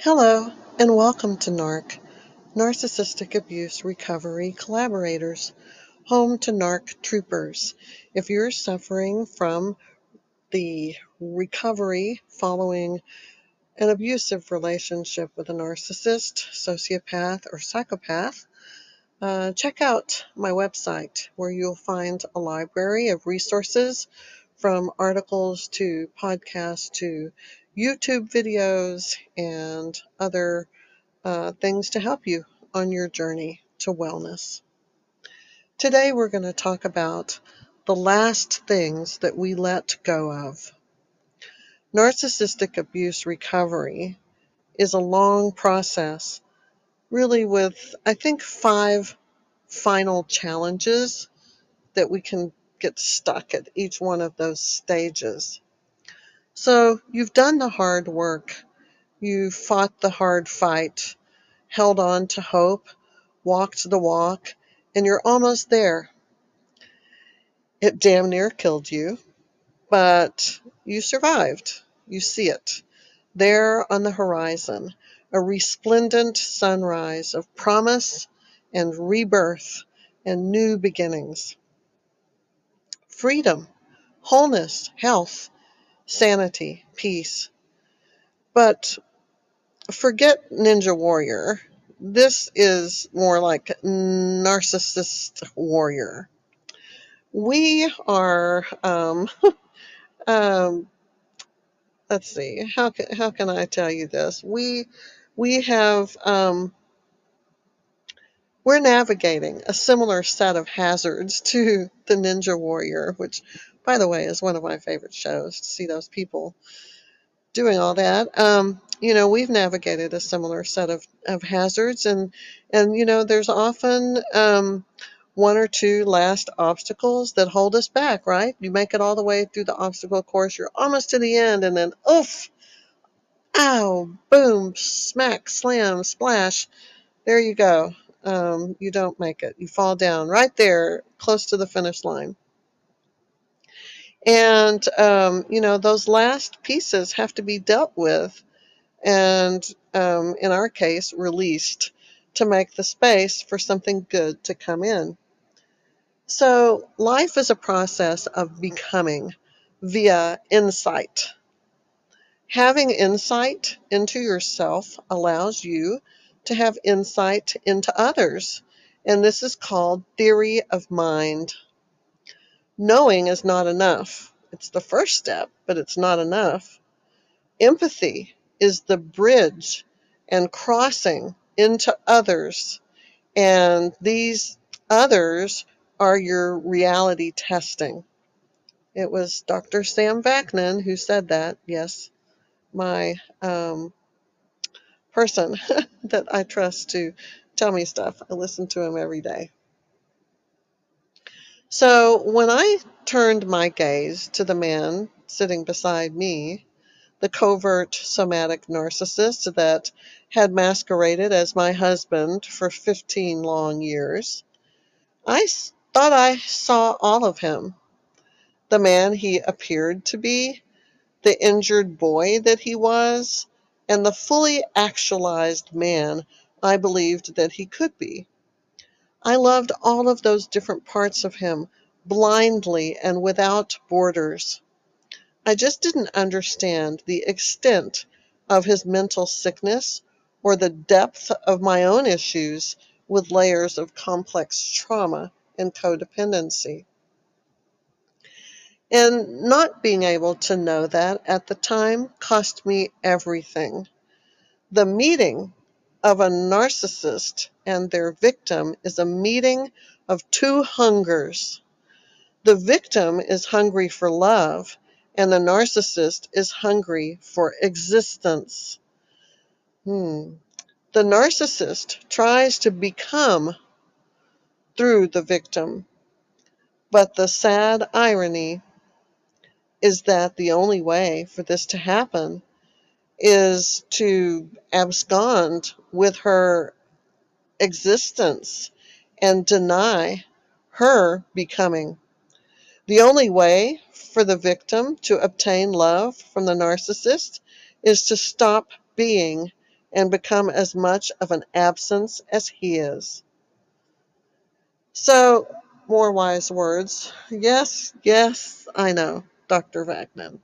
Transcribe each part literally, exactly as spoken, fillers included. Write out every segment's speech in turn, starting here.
Hello, and welcome to NARC, Narcissistic Abuse Recovery Collaborators, home to NARC troopers. If you're suffering from the recovery following an abusive relationship with a narcissist, sociopath, or psychopath, uh, check out my website where you'll find a library of resources from articles to podcasts to YouTube videos and other uh, things to help you on your journey to wellness. Today we're going to talk about the last things that we let go of. Narcissistic abuse recovery is a long process, really with, I think, five final challenges that we can get stuck at each one of those stages. So you've done the hard work. You fought the hard fight, held on to hope, walked the walk, and you're almost there. It damn near killed you, but you survived. You see it. There on the horizon, a resplendent sunrise of promise and rebirth and new beginnings. Freedom, wholeness, health, sanity, peace. But forget Ninja Warrior. This is more like Narcissist Warrior. We are, um, um, let's see, how can, how can I tell you this? We, we have, um, we're navigating a similar set of hazards to the Ninja Warrior, which, by the way, is one of my favorite shows to see those people doing all that. Um, you know, we've navigated a similar set of, of hazards, and, and, you know, there's often, um, one or two last obstacles that hold us back, right? You make it all the way through the obstacle course, you're almost to the end, and then, oof, ow, boom, smack, slam, splash, there you go. Um, you don't make it. You fall down right there, close to the finish line. And, um, you know, those last pieces have to be dealt with and, um, in our case, released to make the space for something good to come in. So life is a process of becoming via insight. Having insight into yourself allows you to have insight into others, and this is called theory of mind. Knowing is not enough. It's the first step, but it's not enough. Empathy is the bridge and crossing into others, and these others are your reality testing. It was Doctor Sam Vaknin who said that. Yes, my um, person that I trust to tell me stuff. I listen to him every day. So when I turned my gaze to the man sitting beside me, the covert somatic narcissist that had masqueraded as my husband for fifteen long years, I thought I saw all of him. The man he appeared to be, the injured boy that he was, and the fully actualized man I believed that he could be. I loved all of those different parts of him, blindly and without borders. I just didn't understand the extent of his mental sickness or the depth of my own issues with layers of complex trauma and codependency. And not being able to know that at the time cost me everything. The meeting of a narcissist and their victim is a meeting of two hungers. The victim is hungry for love, and the narcissist is hungry for existence. Hmm. The narcissist tries to become through the victim, but the sad irony is that the only way for this to happen is to abscond with her existence and deny her becoming. The only way for the victim to obtain love from the narcissist is to stop being and become as much of an absence as he is. So, more wise words. Yes, yes, I know, Doctor Vagnon.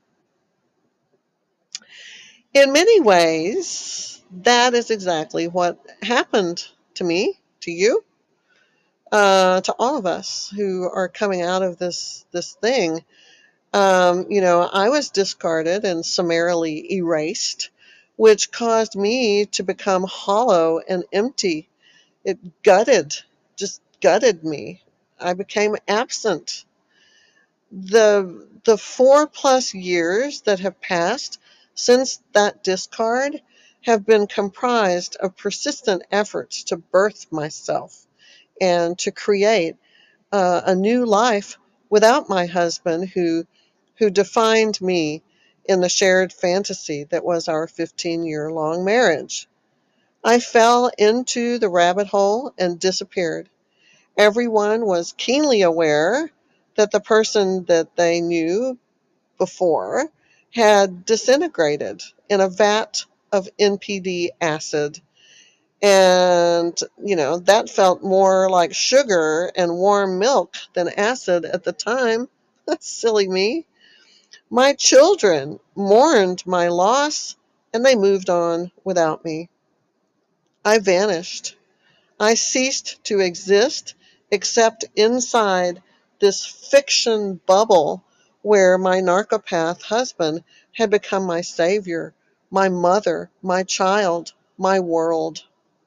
In many ways, that is exactly what happened to me, to you, uh, to all of us who are coming out of this this thing. Um, you know, I was discarded and summarily erased, which caused me to become hollow and empty. It gutted, just gutted me. I became absent. The the four plus years that have passed since that discard have been comprised of persistent efforts to birth myself and to create uh, a new life without my husband who who defined me in the shared fantasy that was our fifteen year long marriage. I fell into the rabbit hole and disappeared. Everyone was keenly aware that the person that they knew before had disintegrated in a vat of N P D acid. And, you know, that felt more like sugar and warm milk than acid at the time. Silly me. My children mourned my loss and they moved on without me. I vanished. I ceased to exist except inside this fiction bubble where my narcopath husband had become my savior, my mother, my child, my world.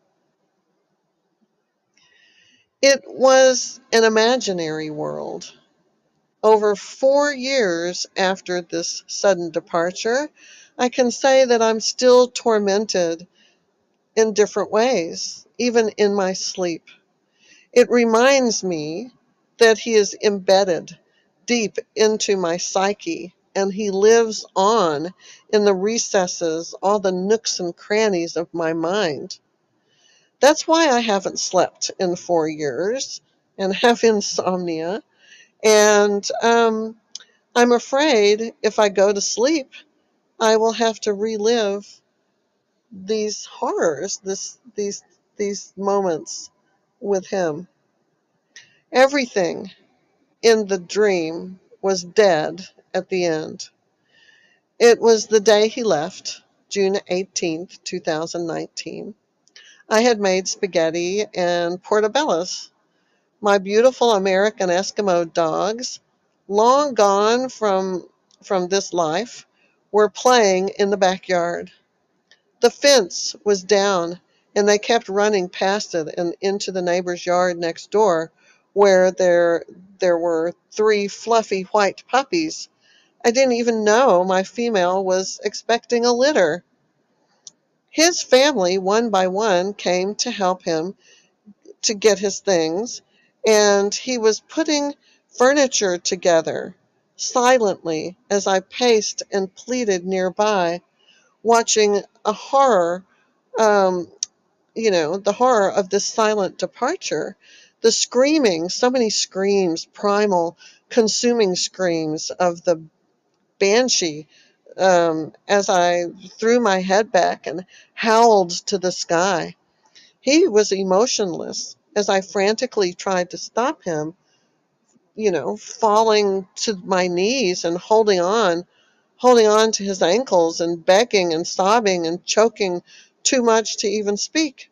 It was an imaginary world. Over four years after this sudden departure, I can say that I'm still tormented in different ways, even in my sleep. It reminds me that he is embedded deep into my psyche and he lives on in the recesses, all the nooks and crannies of my mind. That's why I haven't slept in four years and have insomnia. And um, I'm afraid if I go to sleep, I will have to relive these horrors, this, these, these moments with him. Everything in the dream was dead at the end. It was the day he left, June eighteenth, two thousand nineteen. I had made spaghetti and portobellos. My beautiful American Eskimo dogs, long gone from, from this life, were playing in the backyard. The fence was down, and they kept running past it and into the neighbor's yard next door, where there there were three fluffy white puppies. I didn't even know my female was expecting a litter. His family, one by one, came to help him to get his things, and he was putting furniture together silently as I paced and pleaded nearby, watching a horror, um, you know, the horror of this silent departure. The screaming, so many screams, primal, consuming screams of the banshee, um, as I threw my head back and howled to the sky. He was emotionless as I frantically tried to stop him, you know, falling to my knees and holding on, holding on to his ankles and begging and sobbing and choking too much to even speak.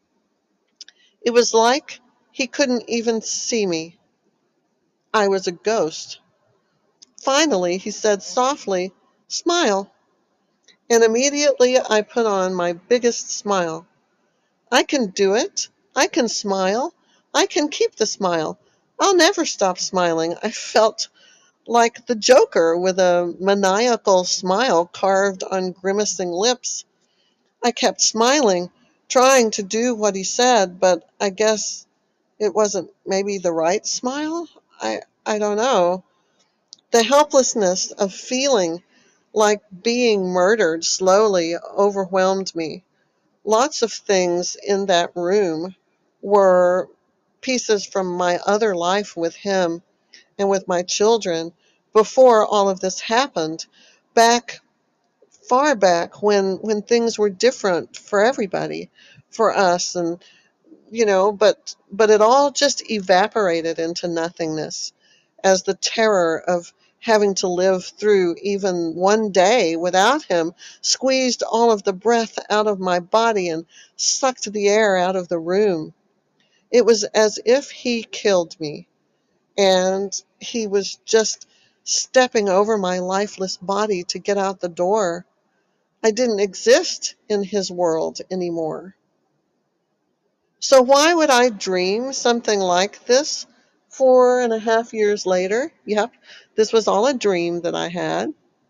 It was like he couldn't even see me. I was a ghost. Finally, he said softly, "Smile." And immediately I put on my biggest smile. I can do it. I can smile. I can keep the smile. I'll never stop smiling. I felt like the Joker with a maniacal smile carved on grimacing lips. I kept smiling, trying to do what he said, but I guess it wasn't maybe the right smile? I, I don't know. The helplessness of feeling like being murdered slowly overwhelmed me. Lots of things in that room were pieces from my other life with him and with my children before all of this happened, back far back when when things were different for everybody, for us, and you know, but but it all just evaporated into nothingness as the terror of having to live through even one day without him squeezed all of the breath out of my body and sucked the air out of the room. It was as if he killed me, and he was just stepping over my lifeless body to get out the door. I didn't exist in his world anymore. So why would I dream something like this four and a half years later? Yep, this was all a dream that I had.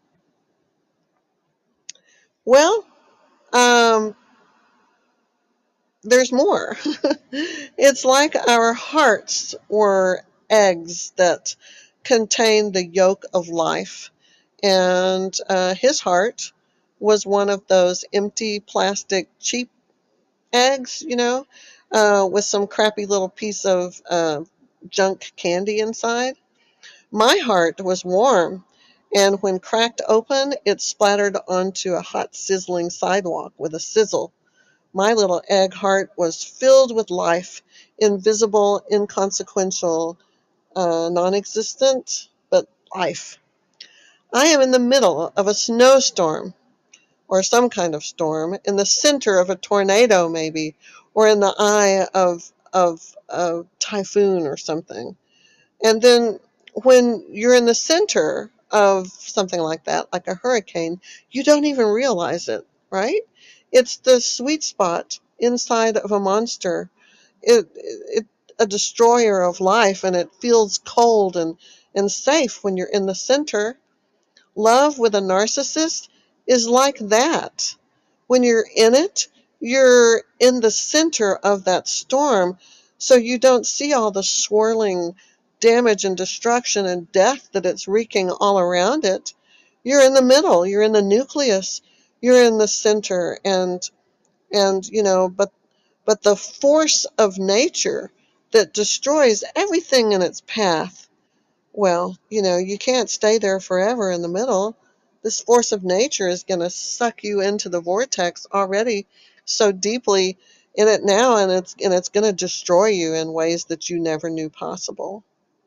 Well, um, there's more. It's like our hearts were eggs that contain the yolk of life, and uh, his heart was one of those empty plastic cheap eggs, you know, uh, with some crappy little piece of uh, junk candy inside. My heart was warm, and when cracked open, it splattered onto a hot, sizzling sidewalk with a sizzle. My little egg heart was filled with life, invisible, inconsequential, uh, non existent, but life. I am in the middle of a snowstorm, or some kind of storm, in the center of a tornado, maybe, or in the eye of, of a typhoon or something. And then when you're in the center of something like that, like a hurricane, you don't even realize it, right? It's the sweet spot inside of a monster. It, it a destroyer of life, and it feels cold and, and safe when you're in the center. Love with a narcissist is like that. When you're in it, you're in the center of that storm, so you don't see all the swirling damage and destruction and death that it's wreaking all around it. You're in the middle, you're in the nucleus, you're in the center, and and you know, but but the force of nature that destroys everything in its path, well, you know, you can't stay there forever in the middle. This force of nature is going to suck you into the vortex already so deeply in it now, and it's and it's going to destroy you in ways that you never knew possible.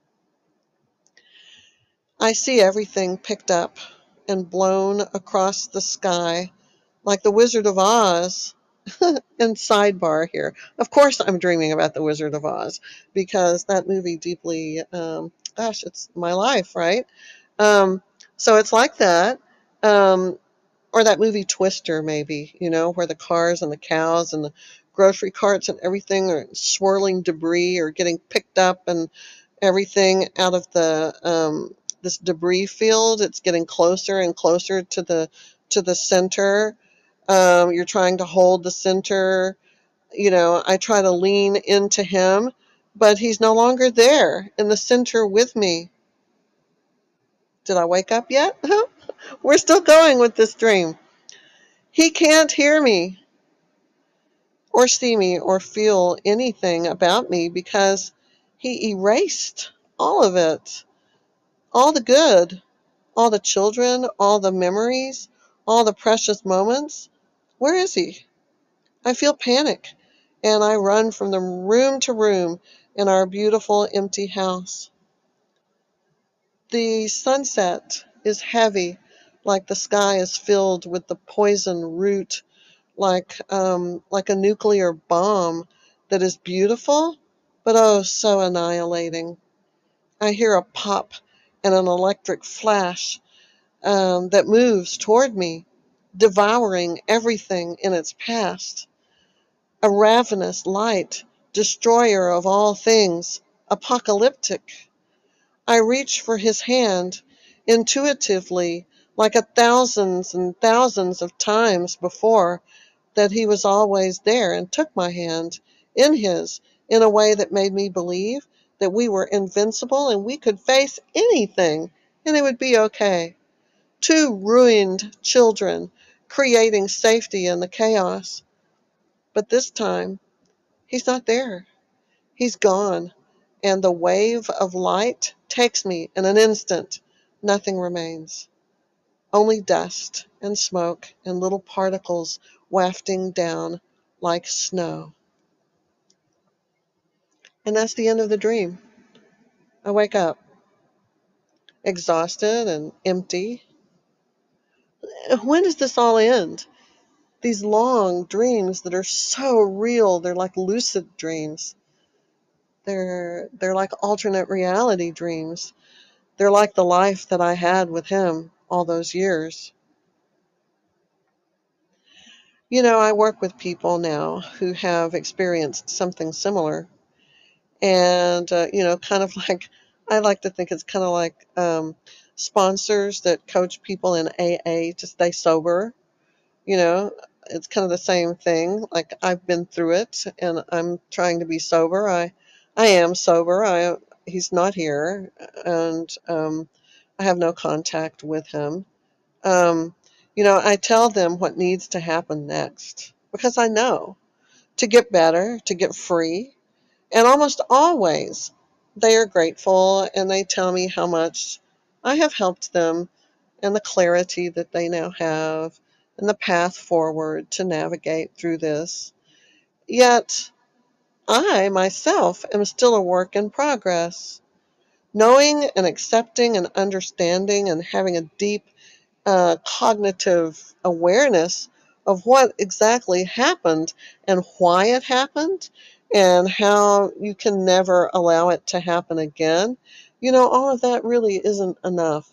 I see everything picked up and blown across the sky like the Wizard of Oz. And sidebar here, of course I'm dreaming about the Wizard of Oz because that movie deeply, um, gosh, it's my life, right? Um, so it's like that. Um, or that movie Twister, maybe, you know, where the cars and the cows and the grocery carts and everything are swirling debris or getting picked up and everything out of the um, this debris field. It's getting closer and closer to the to the center. Um, you're trying to hold the center. You know, I try to lean into him, but he's no longer there in the center with me. Did I wake up yet? We're still going with this dream. He can't hear me or see me or feel anything about me because he erased all of it, all the good, all the children, all the memories, all the precious moments. Where is he? I feel panic, and I run from the room to room in our beautiful empty house. The sunset is heavy, like the sky is filled with the poison root, like um, like a nuclear bomb that is beautiful, but oh, so annihilating. I hear a pop and an electric flash um, that moves toward me, devouring everything in its past. A ravenous light, destroyer of all things, apocalyptic. I reach for his hand, intuitively, like a thousands and thousands of times before, that he was always there and took my hand in his in a way that made me believe that we were invincible and we could face anything and it would be okay. Two ruined children creating safety in the chaos. But this time, he's not there. He's gone. And the wave of light takes me in an instant. Nothing remains. only dust and smoke and little particles wafting down like snow. And that's the end of the dream. I wake up exhausted and empty. When does this all end? These long dreams that are so real, they're like lucid dreams. They're they're like alternate reality dreams. They're like the life that I had with him all those years. You know, I work with people now who have experienced something similar. And, uh, you know, kind of like, I like to think it's kind of like um, sponsors that coach people in A A to stay sober. You know, it's kind of the same thing. Like I've been through it and I'm trying to be sober. I, I am sober. I, he's not here and um, I have no contact with him. Um, you know, I tell them what needs to happen next because I know to get better, to get free. And almost always they are grateful and they tell me how much I have helped them and the clarity that they now have and the path forward to navigate through this. Yet I myself am still a work in progress. Knowing and accepting and understanding and having a deep uh, cognitive awareness of what exactly happened and why it happened and how you can never allow it to happen again. You know, all of that really isn't enough.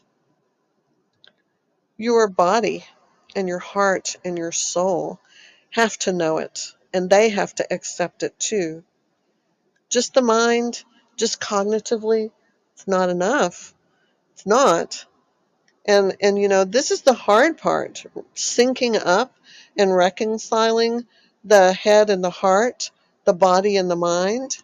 Your body and your heart and your soul have to know it, and they have to accept it too. Just the mind, just cognitively, it's not enough. It's not. And and you know, this is the hard part, syncing up and reconciling the head and the heart, the body and the mind.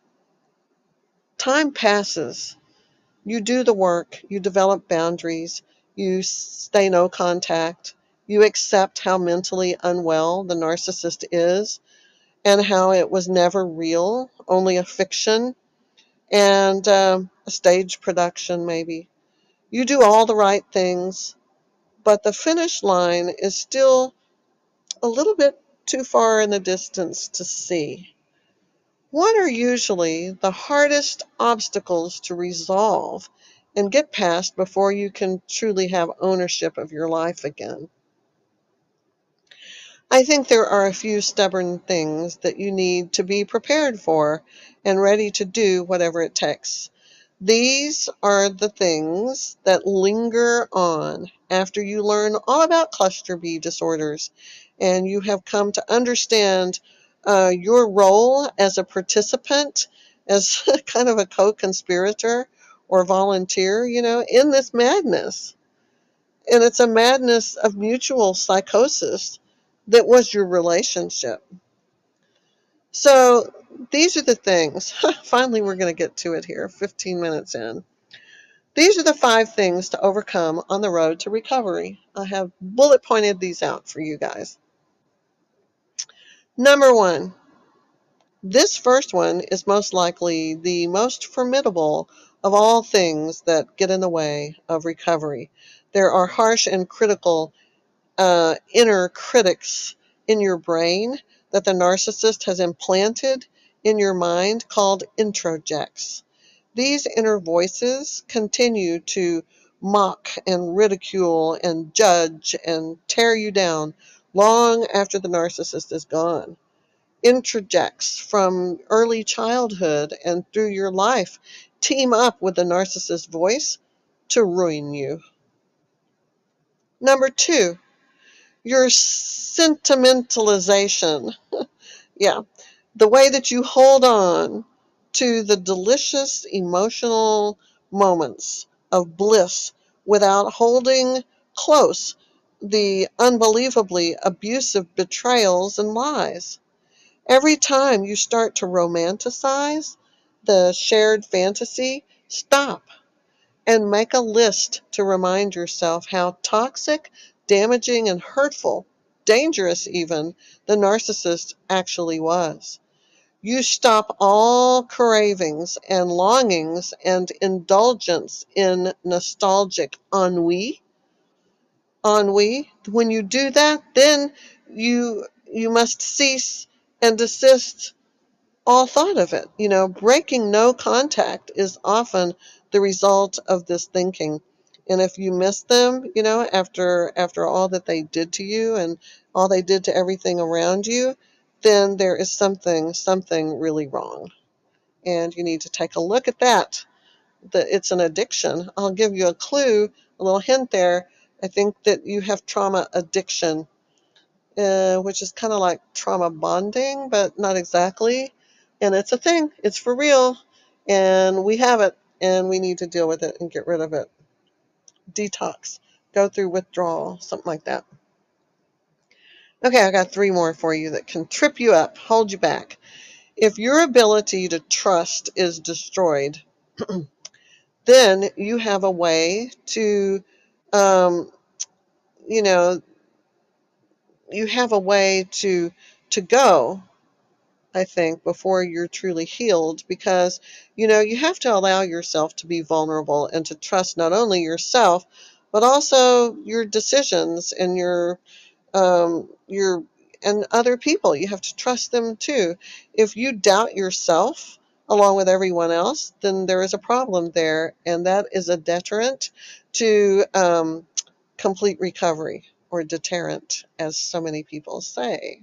Time passes. You do the work, you develop boundaries, you stay no contact, you accept how mentally unwell the narcissist is and how it was never real, only a fiction and um, a stage production, maybe. You do all the right things, but the finish line is still a little bit too far in the distance to see. What are usually the hardest obstacles to resolve and get past before you can truly have ownership of your life again? I think there are a few stubborn things that you need to be prepared for and ready to do whatever it takes. These are the things that linger on after you learn all about cluster B disorders and you have come to understand uh, your role as a participant, as kind of a co-conspirator or volunteer, you know, in this madness. And it's a madness of mutual psychosis that was your relationship. So these are the things. Finally, we're going to get to it here, fifteen minutes in. These are the five things to overcome on the road to recovery. I have bullet pointed these out for you guys. Number one, this first one is most likely the most formidable of all things that get in the way of recovery. There are harsh and critical uh, inner critics in your brain that the narcissist has implanted in your mind called introjects. These inner voices continue to mock and ridicule and judge and tear you down long after the narcissist is gone. Introjects from early childhood and through your life team up with the narcissist voice to ruin you. Number two, your sentimentalization. Yeah, the way that you hold on to the delicious emotional moments of bliss without holding close the unbelievably abusive betrayals and lies. Every time you start to romanticize the shared fantasy, stop and make a list to remind yourself how toxic, damaging, and hurtful, dangerous even, the narcissist actually was. You stop all cravings and longings and indulgence in nostalgic ennui ennui. When you do that, then you you must cease and desist all thought of it. You know, breaking no contact is often the result of this thinking. And if you miss them, you know, after after all that they did to you and all they did to everything around you, then there is something something really wrong. And you need to take a look at that. That it's an addiction. I'll give you a clue, a little hint there. I think that you have trauma addiction, uh, which is kind of like trauma bonding, but not exactly. And it's a thing, it's for real, and we have it, and we need to deal with it and get rid of it. Detox, go through withdrawal, something like that. Okay, I got three more for you that can trip you up, hold you back. If your ability to trust is destroyed, then you have a way to, um, you know, you have a way to to go, I think, before you're truly healed, because, you know, you have to allow yourself to be vulnerable and to trust not only yourself, but also your decisions and your, um, your, and other people. You have to trust them too. If you doubt yourself along with everyone else, then there is a problem there, and that is a deterrent to um, complete recovery, or deterrent, as so many people say.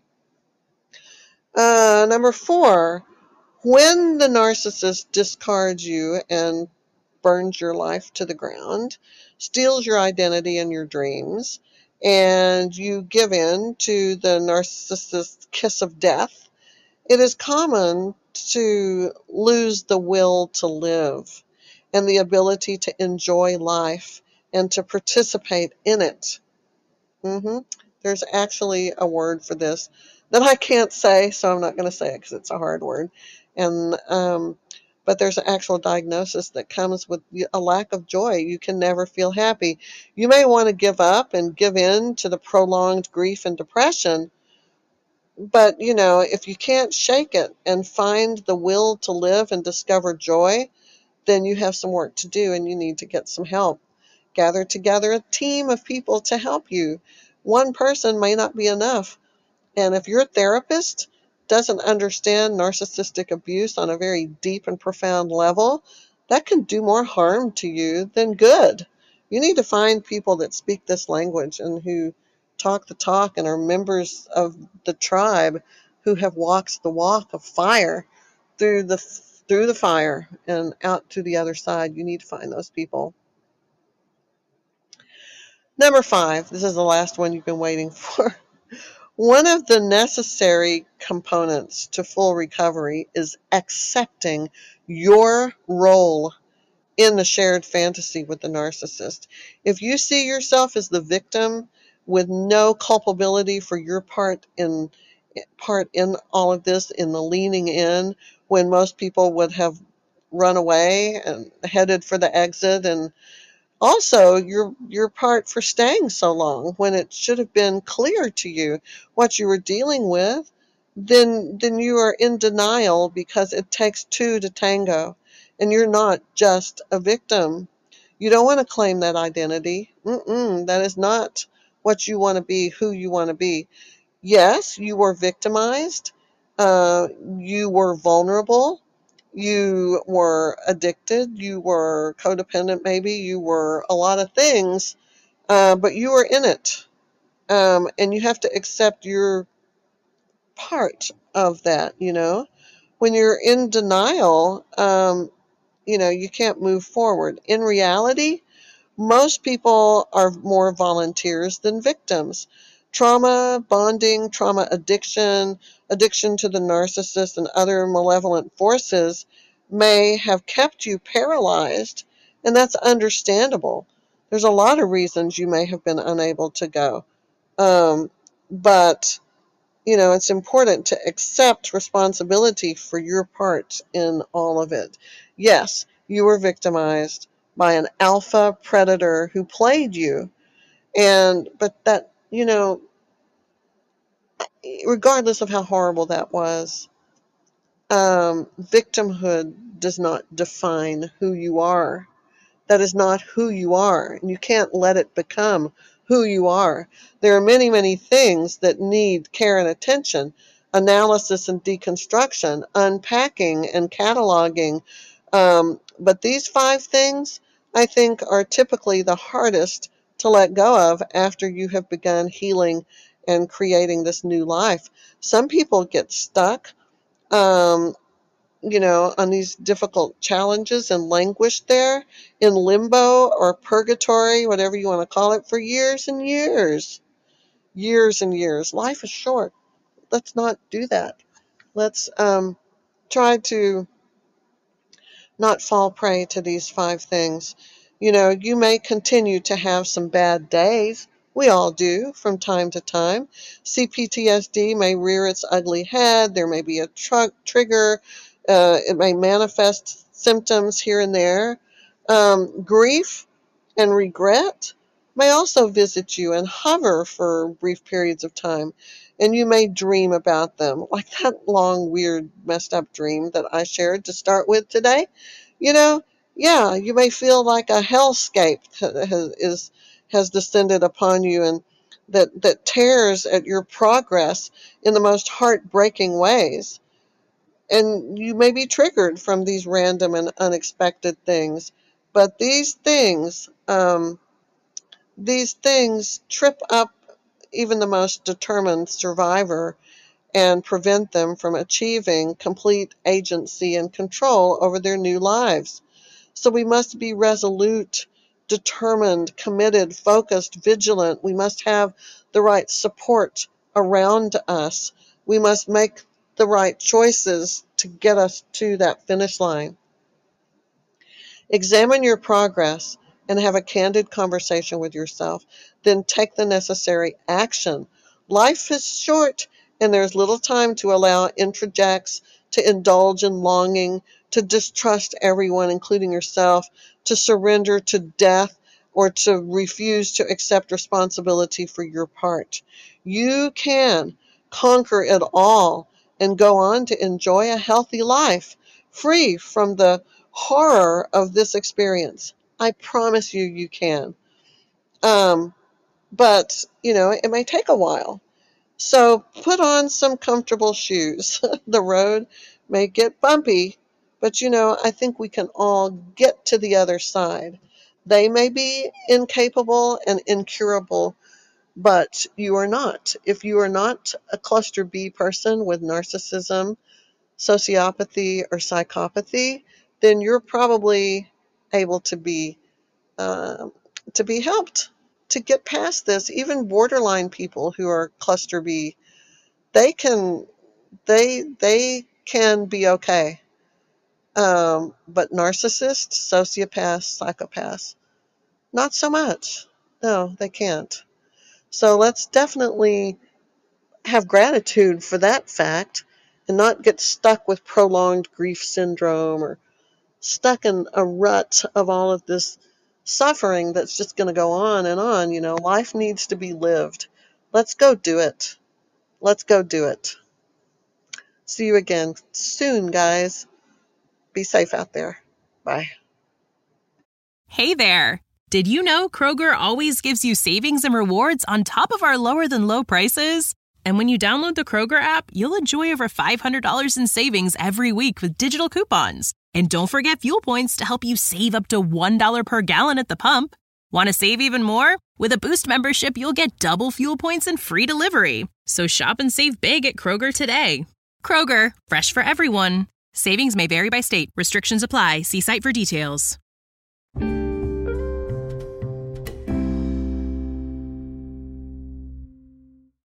Uh, number four, when the narcissist discards you and burns your life to the ground, steals your identity and your dreams, and you give in to the narcissist's kiss of death, it is common to lose the will to live and the ability to enjoy life and to participate in it. hmm There's actually a word for this that I can't say, so I'm not going to say it because it's a hard word. And um, but there's an actual diagnosis that comes with a lack of joy. You can never feel happy. You may want to give up and give in to the prolonged grief and depression, but you know, if you can't shake it and find the will to live and discover joy, then you have some work to do and you need to get some help. Gather together a team of people to help you. One person may not be enough. And if your therapist doesn't understand narcissistic abuse on a very deep and profound level, that can do more harm to you than good. You need to find people that speak this language and who talk the talk and are members of the tribe who have walked the walk of fire through the through the fire and out to the other side. You need to find those people. Number five, this is the last one you've been waiting for. One of the necessary components to full recovery is accepting your role in the shared fantasy with the narcissist. If you see yourself as the victim with no culpability for your part in part in all of this, in the leaning in, when most people would have run away and headed for the exit, and also your your part for staying so long when it should have been clear to you what you were dealing with, then then you are in denial because it takes two to tango, and you're not just a victim. You don't want to claim that identity. Mm-mm, that is not what you want to be, who you want to be. Yes, you were victimized. Uh, you were vulnerable. You were addicted. You were codependent, maybe. You were a lot of things, uh, but you were in it. Um, and you have to accept your part of that, you know. When you're in denial, um, you know, you can't move forward. In reality, most people are more volunteers than victims. Trauma bonding, trauma addiction, addiction to the narcissist and other malevolent forces may have kept you paralyzed, and that's understandable. There's a lot of reasons you may have been unable to go. Um, but, you know, it's important to accept responsibility for your part in all of it. Yes, you were victimized by an alpha predator who played you, and but that, you know, regardless of how horrible that was, um, victimhood does not define who you are. That is not who you are, and you can't let it become who you are. There are many, many things that need care and attention, analysis and deconstruction, unpacking and cataloging. Um, but these five things, I think, are typically the hardest to let go of after you have begun healing and creating this new life. Some people get stuck, um, you know, on these difficult challenges and languish there in limbo or purgatory, whatever you want to call it, for years and years. Years and years. Life is short. Let's not do that. Let's um, try to not fall prey to these five things. You know, you may continue to have some bad days. We all do from time to time. C P T S D may rear its ugly head. There may be a tr- trigger. Uh, it may manifest symptoms here and there. Um, grief and regret may also visit you and hover for brief periods of time. And you may dream about them, like that long, weird, messed up dream that I shared to start with today. You know, yeah, you may feel like a hellscape has, is, has descended upon you and that, that tears at your progress in the most heartbreaking ways. And you may be triggered from these random and unexpected things. But these things, um, these things trip up even the most determined survivor and prevent them from achieving complete agency and control over their new lives. So we must be resolute, determined, committed, focused, vigilant. We must have the right support around us. We must make the right choices to get us to that finish line. Examine your progress and have a candid conversation with yourself. Then take the necessary action. Life is short, and there's little time to allow introjects to indulge in longing, to distrust everyone, including yourself, to surrender to death, or to refuse to accept responsibility for your part. You can conquer it all and go on to enjoy a healthy life, free from the horror of this experience. I promise you, you can. Um, but, you know, it may take a while. So put on some comfortable shoes. The road may get bumpy, but, you know, I think we can all get to the other side. They may be incapable and incurable, but you are not. If you are not a cluster B person with narcissism, sociopathy, or psychopathy, then you're probably able to be uh, to be helped to get past this. Even borderline people who are cluster B, they can they they can be okay. Um, but narcissists, sociopaths, psychopaths, not so much. No, they can't. So let's definitely have gratitude for that fact and not get stuck with prolonged grief syndrome or stuck in a rut of all of this suffering that's just going to go on and on. You know, life needs to be lived. Let's go do it. Let's go do it. See you again soon, guys. Be safe out there. Bye. Hey there. Did you know Kroger always gives you savings and rewards on top of our lower than low prices? And when you download the Kroger app, you'll enjoy over five hundred dollars in savings every week with digital coupons. And don't forget fuel points to help you save up to one dollar per gallon at the pump. Want to save even more? With a Boost membership, you'll get double fuel points and free delivery. So shop and save big at Kroger today. Kroger, fresh for everyone. Savings may vary by state. Restrictions apply. See site for details.